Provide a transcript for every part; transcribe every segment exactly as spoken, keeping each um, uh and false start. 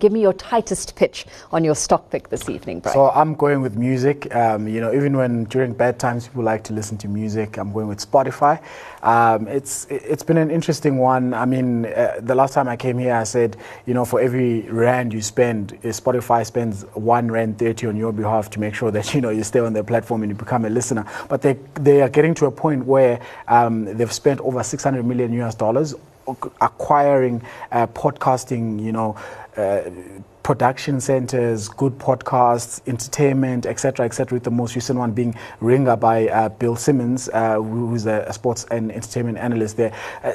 Give me your tightest pitch on your stock pick this evening, Brian. So I'm going with music. Um, you know, even when during bad times people like to listen to music, I'm going with Spotify. Um, it's it's been an interesting one. I mean, uh, the last time I came here, I said, you know, for every rand you spend, Spotify spends one rand thirty on your behalf to make sure that you know you stay on their platform and you become a listener. But they they are getting to a point where um, they've spent over six hundred million U S dollars acquiring uh, podcasting, you know. Uh, production centers, good podcasts, entertainment, et cetera, et cetera, with the most recent one being Ringer by uh, Bill Simmons, uh, who's a, a sports and entertainment analyst there. Uh,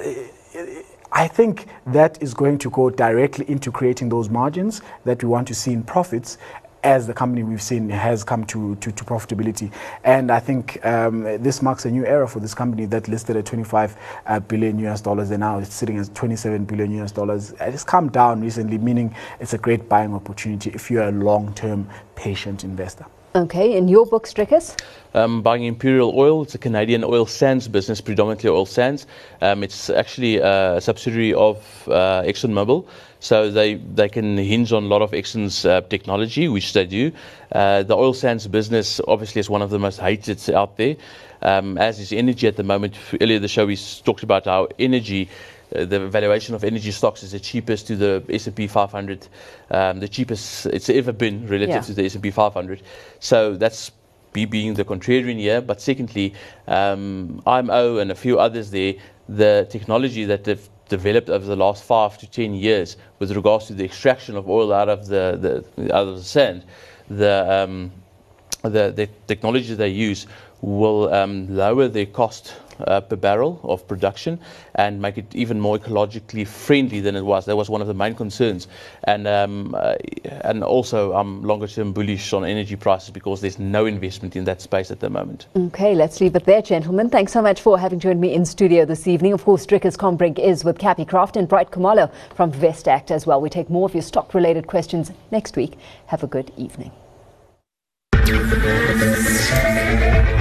I think that is going to go directly into creating those margins that we want to see in profits, as the company we've seen has come to, to, to profitability. And I think um, this marks a new era for this company that listed at twenty-five uh, billion U S dollars, and now it's sitting at twenty-seven billion U S dollars. It's come down recently, meaning it's a great buying opportunity if you're a long-term patient investor. Okay, in your book, Strickers? Um, buying Imperial Oil. It's a Canadian oil sands business, predominantly oil sands. Um, it's actually a subsidiary of uh, ExxonMobil. So they, they can hinge on a lot of Exxon's uh, technology, which they do. Uh, the oil sands business obviously is one of the most hated out there, um, as is energy at the moment. Earlier in the show we talked about how energy, uh, the valuation of energy stocks is the cheapest to the S and P five hundred, um, the cheapest it's ever been relative yeah. to the S and P five hundred. So that's me being the contrarian here. But secondly, um, I M O and a few others there, the technology that they've developed over the last five to ten years with regards to the extraction of oil out of the, the out of the sand, the um, the, the technology they use will um, lower their cost uh, per barrel of production and make it even more ecologically friendly than it was. That was one of the main concerns. And um, uh, and also I'm longer term bullish on energy prices because there's no investment in that space at the moment. Okay, let's leave it there, gentlemen. Thanks so much for having joined me in studio this evening. Of course, Strickers Combrink is with Cappy Craft and Bright Khumalo from Vestact as well. We take more of your stock related questions next week. Have a good evening.